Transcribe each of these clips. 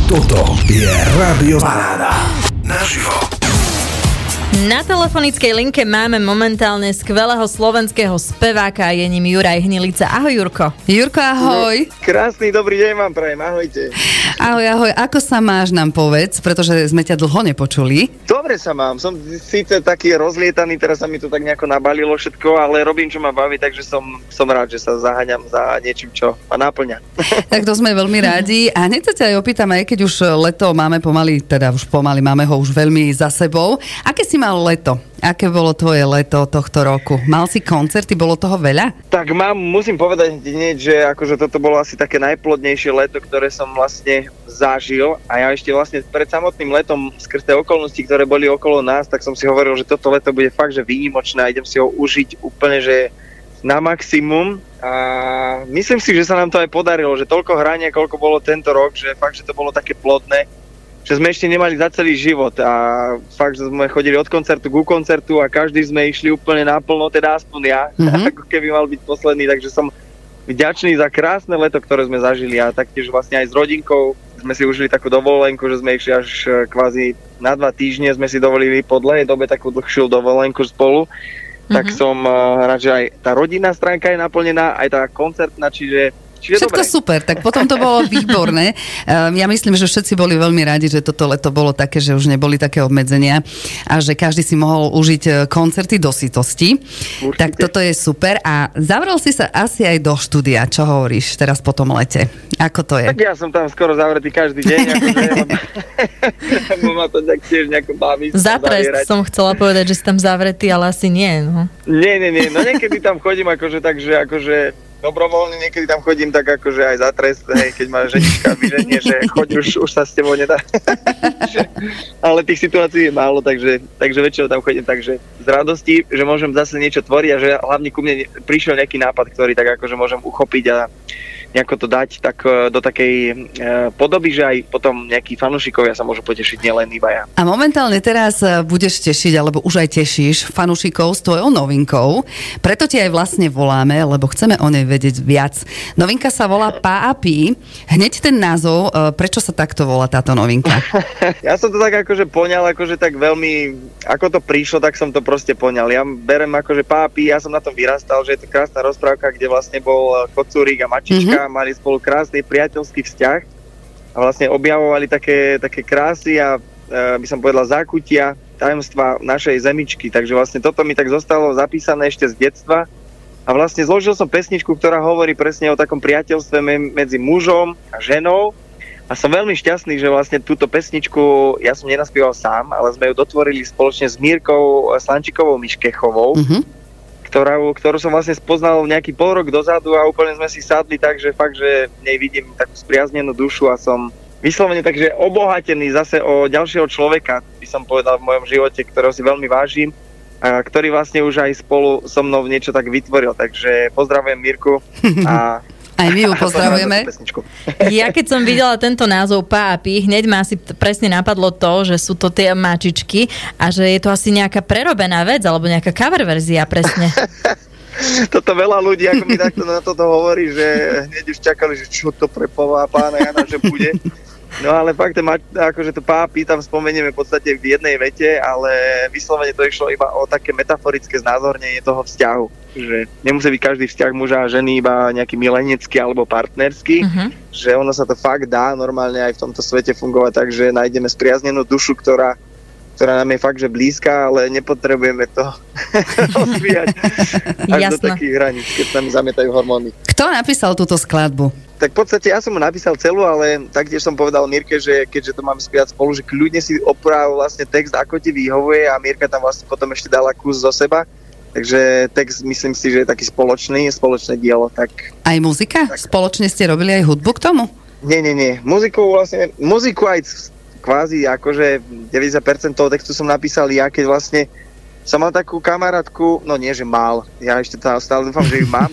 Toto je Rádio Paráda. Naživo. Na telefonickej linke máme momentálne skvelého slovenského speváka, je ním Juraj Hnilica. Ahoj, Jurko. Jurko, ahoj. Krásny dobrý deň vám prajem, ahojte. Ahoj, ako sa máš, nám povedz, pretože sme ťa dlho nepočuli. Dobre sa mám, som síce taký rozlietaný, teraz sa mi to tak nejako nabalilo všetko, ale robím, čo ma baví, takže som rád, že sa zaháňam za niečím, čo ma náplňa. Tak to sme veľmi rádi a hneď sa ťa aj opýtam, aj keď už leto máme pomaly, máme ho už veľmi za sebou. Aké si mal leto? Aké bolo tvoje leto tohto roku? Mal si koncerty, bolo toho veľa? Tak musím povedať hneď, že akože toto bolo asi také najplodnejšie leto, ktoré som vlastne zažil a ja ešte vlastne pred samotným letom skrz tie okolnosti, ktoré boli okolo nás, tak som si hovoril, že toto leto bude fakt, že výnimočné a idem si ho užiť úplne, že na maximum a myslím si, že sa nám to aj podarilo, že toľko hrania, koľko bolo tento rok, že fakt, že to bolo také plodné, že sme ešte nemali za celý život a fakt, že sme chodili od koncertu ku koncertu a každý sme išli úplne naplno, teda aspoň ja, ako keby mal byť posledný, takže som vďačný za krásne leto, ktoré sme zažili a taktiež vlastne aj s rodinkou sme si užili takú dovolenku, že sme išli až kvázi na 2 týždne, sme si dovolili po dlhej dobe takú dlhšiu dovolenku spolu, tak som rád, že aj tá rodinná stránka je naplnená, aj tá koncertná, čiže všetko dobre. Super, tak potom to bolo výborné. Ja myslím, že všetci boli veľmi radi, že toto leto bolo také, že už neboli také obmedzenia a že každý si mohol užiť koncerty do sytosti. Určite. Tak toto je super a zavrel si sa asi aj do štúdia. Čo hovoríš teraz po tom lete? Ako to je? Tak ja som tam skoro zavretý každý deň. Akože, ma to tak tiež nejako baví. Za trest som chcela povedať, že si tam zavretý, ale asi nie. No. Nie. No niekedy tam chodím akože tak, že akože dobrovoľne, niekedy tam chodím tak akože aj za trest, hej, keď ma ženička vyženie, že choď už sa s tebou nedá. Ale tých situácií je málo, takže väčšinou tam chodím takže z radosti, že môžem zase niečo tvoriť a že hlavne ku mne prišiel nejaký nápad, ktorý tak akože môžem uchopiť a nejako to dať tak do takej podoby, že aj potom nejakí fanúšikovia sa môžu potešiť, nielen iba ja. A momentálne teraz budeš tešiť, alebo už aj tešíš fanúšikov s tvojou novinkou. Preto ti aj vlastne voláme, lebo chceme o nej vedieť viac. Novinka sa volá Pá a Pí. Hneď ten názov, prečo sa takto volá táto novinka? Ja som to tak akože poňal, akože tak veľmi, ako to prišlo, tak som to proste poňal. Ja berem akože Pá a Pí, ja som na tom vyrastal, že je to krásna rozprávka, kde vlastne bol kocúrik a mačička, mali spolu krásny priateľský vzťah a vlastne objavovali také krásy a by som povedal zákutia, tajomstva našej zemičky. Takže vlastne toto mi tak zostalo zapísané ešte z detstva a vlastne zložil som pesničku, ktorá hovorí presne o takom priateľstve medzi mužom a ženou a som veľmi šťastný, že vlastne túto pesničku ja som nenaspieval sám, ale sme ju dotvorili spoločne s Mírkou Slančikovou Miškechovou, ktorú som vlastne spoznal nejaký pol rok dozadu a úplne sme si sadli tak, že fakt, že v nej vidím takú spriaznenú dušu a som vyslovene takže obohatený zase o ďalšieho človeka, by som povedal v mojom živote, ktorého si veľmi vážim a ktorý vlastne už aj spolu so mnou niečo tak vytvoril. Takže pozdravujem Mirku a aj my ju pozdravujeme. Ja keď som videla tento názov Pá a Pí, hneď ma asi presne napadlo to, že sú to tie mačičky a že je to asi nejaká prerobená vec alebo nejaká cover verzia presne. Toto veľa ľudí, ako mi takto na toto hovorí, že hneď už čakali, že čo to prepová pána Jana, že bude. No ale fakt, akože to Pá a Pí tam spomenieme v podstate v jednej vete, ale vyslovene to išlo iba o také metaforické znázornenie toho vzťahu. Že nemusí byť každý vzťah muža a ženy iba nejaký milenecký alebo partnerský, že ono sa to fakt dá normálne aj v tomto svete fungovať tak, že nájdeme spriaznenú dušu, ktorá nám je fakt, že blízka, ale nepotrebujeme to rozvíjať až do takých hraníc, keď sa mi zamietajú hormóny. Kto napísal túto skladbu? Tak v podstate ja som mu napísal celú, ale taktiež som povedal Mirke, že keďže to máme spievať spolu, že kľudne si oprav vlastne text, ako ti vyhovuje a Mirka tam vlastne potom ešte dala kus zo seba. Takže text myslím si, že je taký spoločné dielo. Tak, aj muzika? Tak. Spoločne ste robili aj hudbu k tomu? Nie. Muziku aj kvázi akože 90% toho textu som napísal ja, keď vlastne som mal takú kamarátku, no nie, že mal, ja ešte stále dúfam, že ju mám,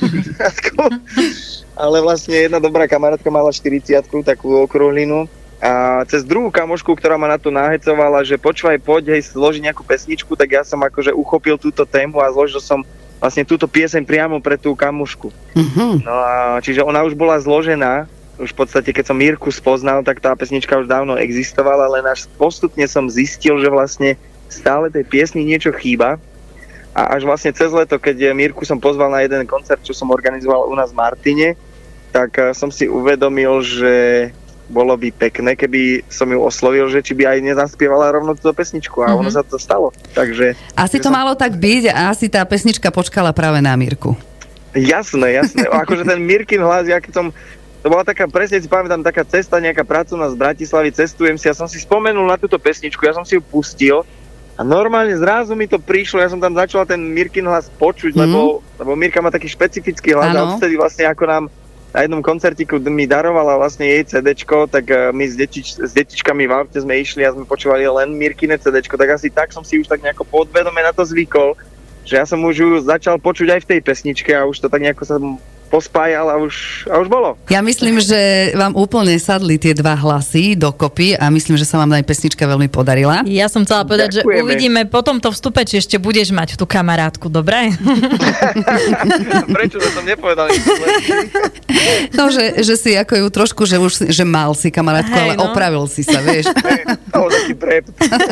ale vlastne jedna dobrá kamarátka mala 40-ku, takú okrúhlinu a cez druhú kamošku, ktorá ma na to nahecovala, že počúvaj, poď, hej, zloži nejakú pesničku, tak ja som akože uchopil túto tému a zložil som vlastne túto pieseň priamo pre tú kamošku. No a čiže ona už bola zložená už v podstate, keď som Mirku spoznal, tak tá pesnička už dávno existovala, len až postupne som zistil, že vlastne stále tej piesni niečo chýba. A až vlastne cez leto, keď Mirku som pozval na jeden koncert, čo som organizoval u nás v Martine, tak som si uvedomil, že bolo by pekné, keby som ju oslovil, že či by aj nezaspievala rovno túto pesničku a ono sa to stalo. Takže, asi to malo tak byť a asi tá pesnička počkala práve na Mirku. Jasné. Akože ten Mirkin hlas, ja keď som... To bola taká, presne si pamätám, taká cesta, nejaká pracovná z Bratislavy, cestujem si, ja som si spomenul na túto pesničku, ja som si ju pustil a normálne zrazu mi to prišlo, ja som tam začala ten Mirkin hlas počuť, lebo Mirka má taký špecifický hlas a vtedy vlastne ako nám na jednom koncertiku mi darovala vlastne jej CDčko, tak my s detičkami v aute sme išli a sme počúvali len Mirkine CDčko, tak asi tak som si už tak nejako podvedome na to zvykol, že ja som už ju začal počuť aj v tej pesničke a už to tak nejako sa pospájal a už bolo. Ja myslím, že vám úplne sadli tie dva hlasy dokopy a myslím, že sa vám aj pesnička veľmi podarila. Ja som chcela povedať, že uvidíme po tomto vstupe, či ešte budeš mať tú kamarátku, dobre? Prečo som nepovedal? No, že si ako ju trošku, že mal si kamarátku, ale opravil si sa, vieš. Taký prep.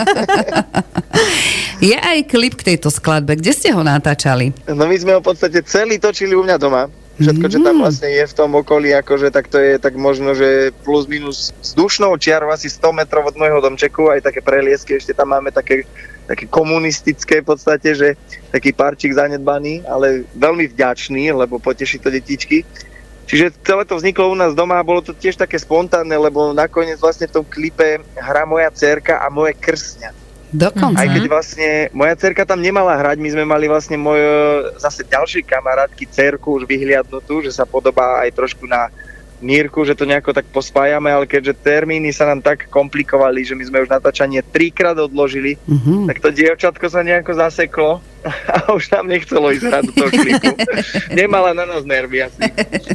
Je aj klip k tejto skladbe. Kde ste ho natáčali? No my sme ho v podstate celý točili u mňa doma. Všetko, čo tam vlastne je v tom okolí, akože tak to je tak možno, že plus minus vzdušnou čiarou asi 100 metrov od môjho domčeku, aj také preliesky, ešte tam máme také komunistické v podstate, že taký parčík zanedbaný, ale veľmi vďačný, lebo poteší to detičky. Čiže celé to vzniklo u nás doma a bolo to tiež také spontánne, lebo nakoniec vlastne v tom klipe hrá moja dcerka a moje krsňa. Dokonca. Aj keď vlastne moja dcerka tam nemala hrať, my sme mali vlastne zase ďalšej kamarátky dcerku už vyhliadnutú, že sa podobá aj trošku na Mírku, že to nejako tak pospájame, ale keďže termíny sa nám tak komplikovali, že my sme už natáčanie 3-krát odložili, tak to dievčatko sa nejako zaseklo a už nám nechcelo ísť hrať do toho klipu. Nemala na nás nervy asi.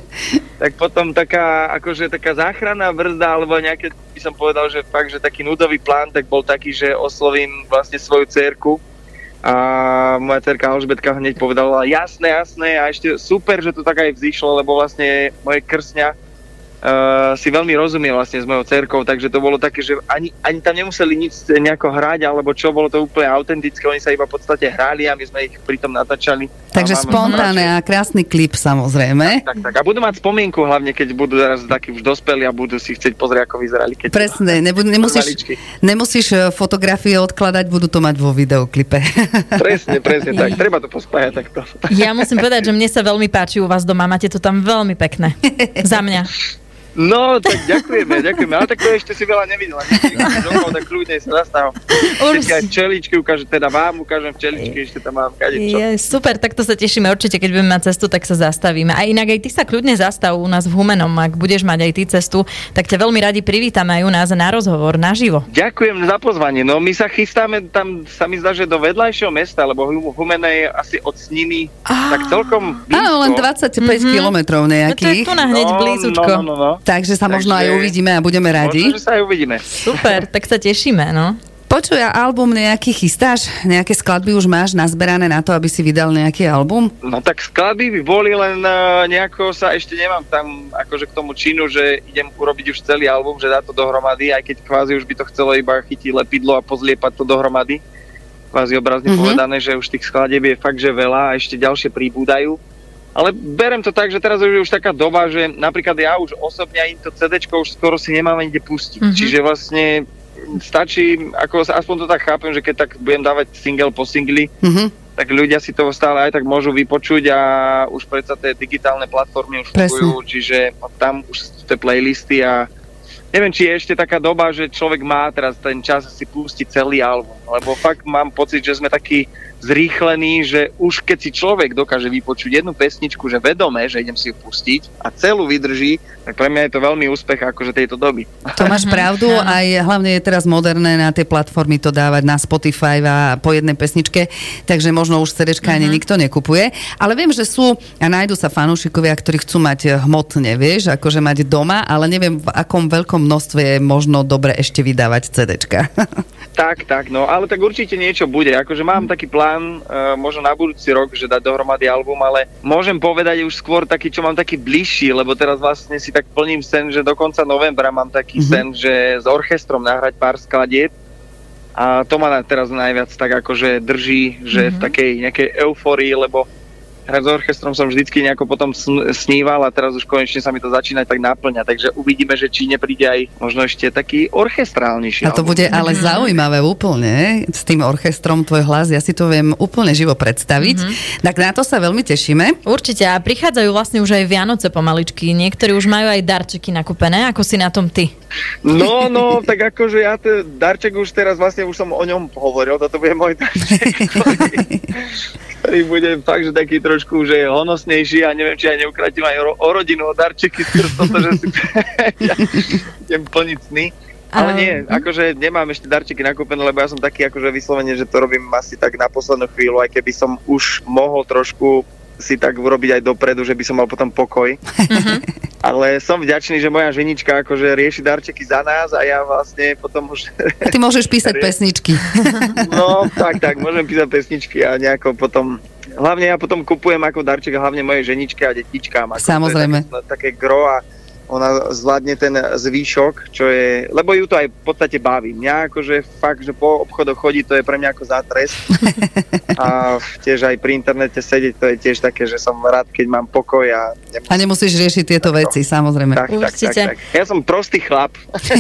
Tak potom taká záchranná brzda, alebo nejaké, by som povedal, že fakt, že taký núdový plán, tak bol taký, že oslovím vlastne svoju dcerku a moja dcerka Alžbetka hneď povedala jasné a ešte super, že to tak aj vzýšlo, lebo vlastne moje krsňa si veľmi rozumie vlastne s mojou dcerkou, takže to bolo také, že ani tam nemuseli nič nejako hrať, alebo čo, bolo to úplne autentické, oni sa iba v podstate hrali a my sme ich pritom natáčali. Takže spontánne a krásny klip samozrejme. Tak. A budú mať spomienku hlavne, keď budú teraz takí už dospelí a budú si chcieť pozrieť, ako vyzerali. Keď presne, nemusíš fotografie odkladať, budú to mať vo videoklipe. Presne tak, treba to pospájať takto. Ja musím povedať, že mne sa veľmi páči u vás doma, máte to tam veľmi pekné. Za mňa. No, tak ďakujeme, ale tak to ešte si veľa nevidela. Tak kľudne sa zastav. Všetky aj včeličky ukážem, teda vám ukážem včeličky, ešte tam mám kadečo. Super, tak to sa tešíme. Určite, keď budeme mať cestu, tak sa zastavíme. A inak aj ty sa kľudne zastav u nás v Humennom. Ak budeš mať aj ty cestu, tak ťa veľmi radi privítame aj u nás na rozhovor naživo. Ďakujem za pozvanie. No, my sa chystáme tam, sa mi zdá, že do vedľajšieho mesta, lebo Humenné je asi od Sniny tak celkom blízko. Áno, len 25 kilometrov nejakých. No to je tu na hneď blízučko. No. Takže sa možno aj uvidíme a budeme radi. Možno, že sa aj uvidíme. Super, tak sa tešíme, no. Počuj, a album nejaký chystáš? Nejaké skladby už máš nazberané na to, aby si vydal nejaký album? No tak skladby by boli, len nejako sa ešte nemám tam akože k tomu činu, že idem urobiť už celý album, že dá to dohromady, aj keď kvázi už by to chcelo iba chytiť lepidlo a pozliepať to dohromady. Kvázi obrazne povedané, že už tých skladieb je fakt, že veľa a ešte ďalšie pribúdajú. Ale berem to tak, že teraz je už taká doba, že napríklad ja už osobne ani to CDčko už skoro si nemám kde pustiť. Čiže vlastne stačí, ako aspoň to tak chápem, že keď tak budem dávať single po singli, tak ľudia si toho stále aj tak môžu vypočuť a už predsa tie digitálne platformy už fungujú, čiže tam už sú tie playlisty a neviem, či je ešte taká doba, že človek má teraz ten čas si pustiť celý album, lebo fakt mám pocit, že sme takí zrýchlený, že už keď si človek dokáže vypočuť jednu pesničku, že vedome, že idem si ju pustiť a celú vydrží, tak pre mňa je to veľmi úspech akože tejto doby. To máš pravdu, aj hlavne je teraz moderné na tie platformy to dávať na Spotify a po jednej pesničke, takže možno už CDčka ani nikto nekupuje, ale viem, že sú a nájdu sa fanúšikovia, ktorí chcú mať hmotne, vieš, akože mať doma, ale neviem v akom veľkom množstve je možno dobre ešte vydávať CDčka. Tak, no, ale tak určite niečo bude. Akože mám taký plán, možno na budúci rok, že dať dohromady album, ale môžem povedať už skôr taký, čo mám taký bližší, lebo teraz vlastne si tak plním sen, že do konca novembra mám taký sen, že s orchestrom nahrať pár skladieb. A to ma teraz najviac tak akože drží, že v takej nejakej eufórii, lebo hrať s orchestrom som vždycky nejako potom sníval a teraz už konečne sa mi to začína tak naplňať, takže uvidíme, že či nepríde aj možno ešte taký orchestrálnejší. A to bude ale zaujímavé úplne, s tým orchestrom tvoj hlas, ja si to viem úplne živo predstaviť. Tak na to sa veľmi tešíme. Určite, a prichádzajú vlastne už aj Vianoce pomaličky, niektorí už majú aj darčeky nakúpené, ako si na tom ty? No, tak akože ja darček už teraz vlastne už som o ňom hovoril, toto bude môj darček, ktorý bude fakt, že taký trošku, že honosnejší a neviem, či aj neukratím aj o rodinu, o darčeky, skôr toto, že si ja idem plniť sny. Ale nie, akože nemám ešte darčeky nakúpené, lebo ja som taký akože vyslovene, že to robím asi tak na poslednú chvíľu, aj keby som už mohol trošku si tak urobiť aj dopredu, že by som mal potom pokoj. Ale som vďačný, že moja ženička akože rieši darčeky za nás a ja vlastne potom už... Ty môžeš písať pesničky. No, tak, môžem písať pesničky a nejako potom... Hlavne ja potom kupujem ako darček hlavne mojej ženičke a detičkám. Samozrejme. Také gro a ona zvládne ten zvýšok, čo je, lebo ju to aj v podstate baví. Mňa akože fakt, že po obchodoch chodí, to je pre mňa ako zátres. A tiež aj pri internete sedieť, to je tiež také, že som rád, keď mám pokoj a nemusíš riešiť tieto veci, samozrejme. Tak. Ja som prostý chlap.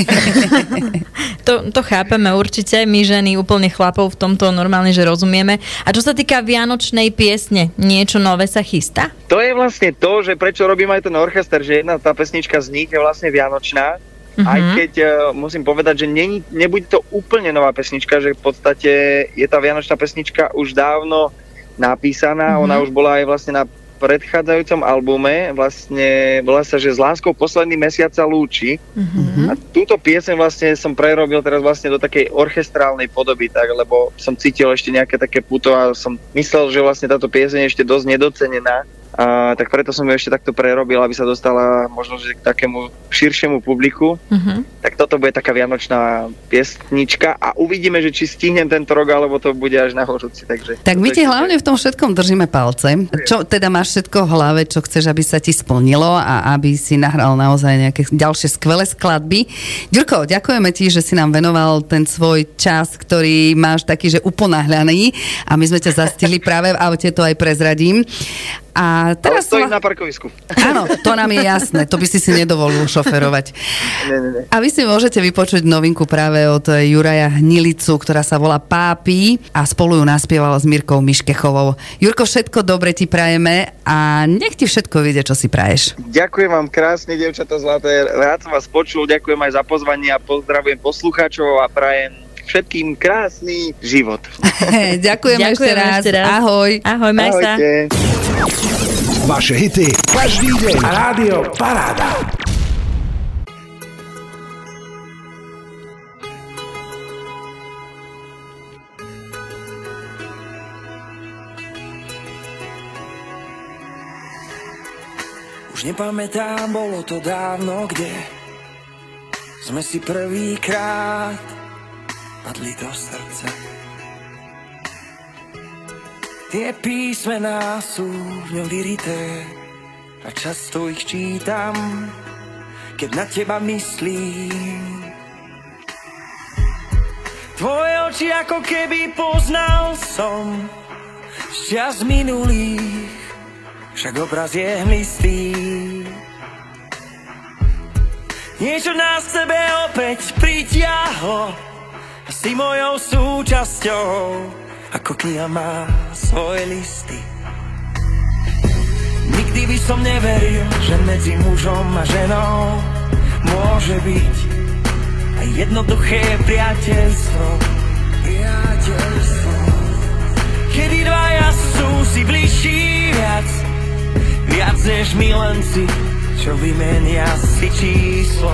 To chápeme určite, my ženy úplne chlapov v tomto normálne, že rozumieme. A čo sa týka vianočnej piesne, niečo nové sa chystá? To je vlastne to, že prečo robím aj ten orchester, že jedna tá pesnička z nich je vlastne vianočná. Aj keď musím povedať, že nebude to úplne nová pesnička, že v podstate je tá vianočná pesnička už dávno napísaná, ona už bola aj vlastne na predchádzajúcom albume, vlastne volá sa, že S láskou posledný mesiac sa lúči. A túto pieseň vlastne som prerobil teraz vlastne do takej orchestrálnej podoby, tak, lebo som cítil ešte nejaké také puto a som myslel, že vlastne táto pieseň je ešte dosť nedocenená. Tak preto som ju ešte takto prerobil, aby sa dostala možno že k takému širšiemu publiku. Tak toto bude taká vianočná piesnička a uvidíme, že či stihnem tento rok, alebo to bude až na horúci. Tak my ti hlavne v tom všetkom držíme palce. Čo teda máš všetko v hlave, čo chceš, aby sa ti splnilo a aby si nahral naozaj nejaké ďalšie skvelé skladby. Ďurko, ďakujeme ti, že si nám venoval ten svoj čas, ktorý máš taký, že uponáhľaný a my sme ťa zastihli práve v aute, to aj prezradím. A teraz stojím na parkovisku. Áno, to nám je jasné, to by si nedovolil šoferovať. Nie. A vy si môžete vypočuť novinku práve od Juraja Hnilicu, ktorá sa volá Pápi a spolu ju naspieval s Mirkou Miškechovou. Jurko, všetko dobre ti prajeme a nech ti všetko vyjde, čo si praješ. Ďakujem vám krásne, dievčatá zlaté. Rád som vás počul, ďakujem aj za pozvanie a pozdravujem poslucháčov a prajem všetkým krásny život. Ďakujem ešte raz. Ahoj. Ahoj, maj sa. Vaše hity každý deň. Rádio Paráda. Už nepamätám, bolo to dávno, kde sme si prvýkrát padli do srdca. Tie písmená sú v ňom vyrité a často ich čítam, keď na teba myslím. Tvoje oči ako keby poznal som z čas minulých, však obraz je hmlistý. Niečo nás v sebe opäť pritiahlo a si mojou súčasťou, ako kniha má svoje listy. Nikdy by som neveril, že medzi mužom a ženou môže byť aj jednoduché priateľstvo. Kedy dvaja sú si bližší viac než milenci, čo vymenia si číslo.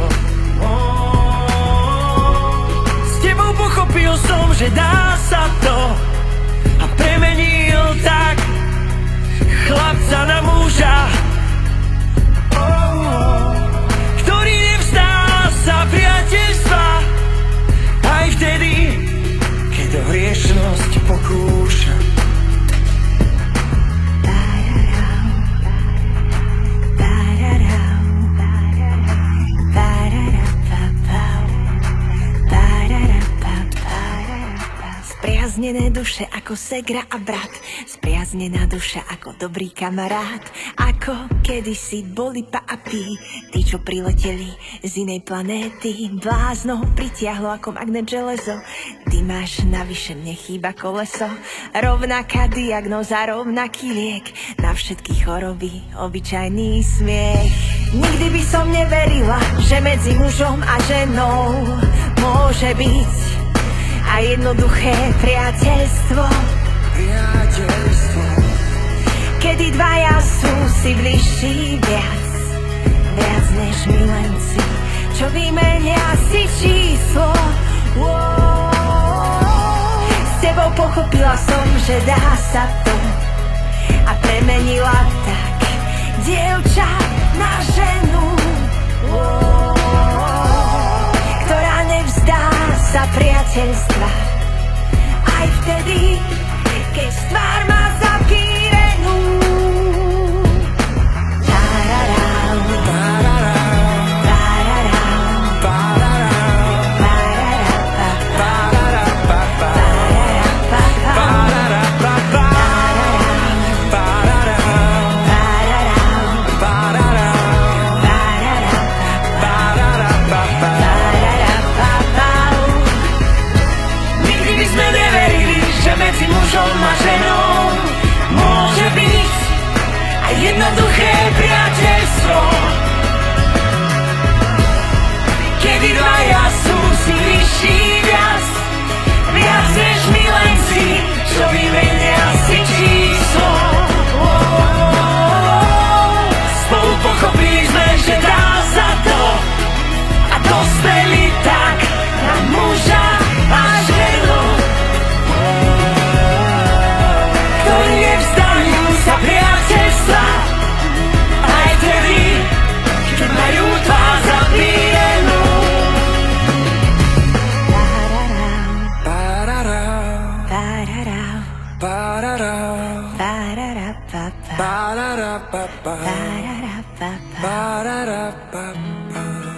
S tebou pochopil som, že dá sa to, a premenil tak chlapca na muža, ktorý nevzdá sa priateľ. Spriaznené duše ako segra a brat, spriaznená duša ako dobrý kamarát. Ako kedysi boli pa a pí, tí, čo prileteli z inej planéty. Blázno pritiahlo ako magnet železo, ty máš navyše, mne chýba koleso. Rovnaká diagnóza, rovnaký liek, na všetky choroby obyčajný smiech. Nikdy by som neverila, že medzi mužom a ženou môže byť a jednoduché priateľstvo. Kedy dvaja sú si bližší viac než milenci, čo vymenia si číslo. S tebou pochopila som, že dá sa to, a premenila tak dievča na ženu, ktorá nevzdá sa priateľstva aj vtedy, keď tvár má zapírenú. A ženou môže byť a jednoduché priateľstvo, kedy dvaja sú si bližší viac než milenci, čo vymenia si číslo. Spolu pochopili sme, že dá sa to, a dospeli tak na muža a ženu, sa priateľstva aj vtedy, keď majú tvár zapírenú. Ba-da-da-ba-ba.